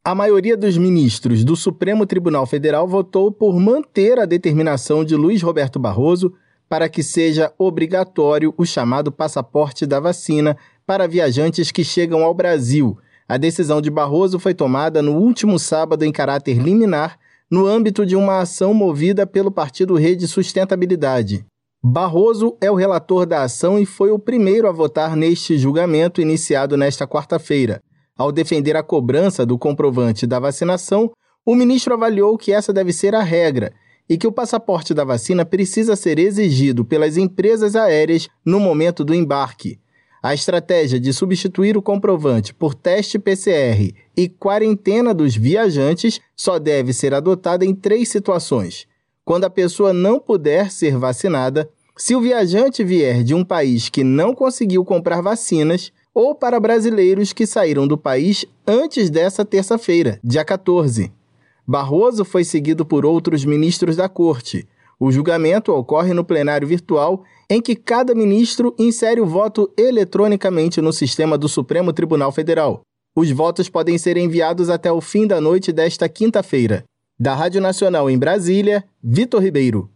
A maioria dos ministros do Supremo Tribunal Federal votou por manter a determinação de Luiz Roberto Barroso para que seja obrigatório o chamado passaporte da vacina para viajantes que chegam ao Brasil. A decisão de Barroso foi tomada no último sábado em caráter liminar, no âmbito de uma ação movida pelo Partido Rede Sustentabilidade. Barroso é o relator da ação e foi o primeiro a votar neste julgamento iniciado nesta quarta-feira. Ao defender a cobrança do comprovante da vacinação, o ministro avaliou que essa deve ser a regra e que o passaporte da vacina precisa ser exigido pelas empresas aéreas no momento do embarque. A estratégia de substituir o comprovante por teste PCR e quarentena dos viajantes só deve ser adotada em 3 situações: quando a pessoa não puder ser vacinada, se o viajante vier de um país que não conseguiu comprar vacinas, ou para brasileiros que saíram do país antes dessa terça-feira, dia 14. Barroso foi seguido por outros ministros da Corte. O julgamento ocorre no plenário virtual, em que cada ministro insere o voto eletronicamente no sistema do Supremo Tribunal Federal. Os votos podem ser enviados até o fim da noite desta quinta-feira. Da Rádio Nacional em Brasília, Vitor Ribeiro.